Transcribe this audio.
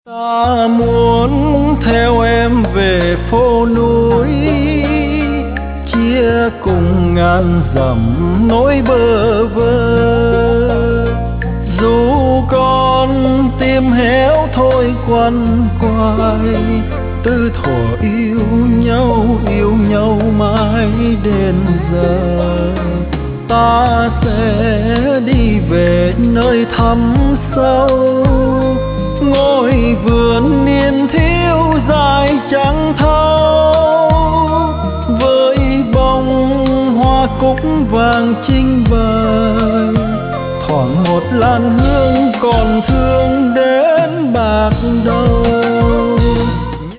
Ta muốn theo em về phố núi, chia cùng ngàn dặm nỗi bơ vơ. Dù con tim héo thôi quằn quại, từ thuở yêu nhau mãi đến giờ. Ta sẽ đi về nơi thẳm sâu, ngôi vườn niên thiếu dài chẳng thâu, với bông hoa cúc vàng trinh bời. Thoảng một làn hương còn thương đến bạc đầu.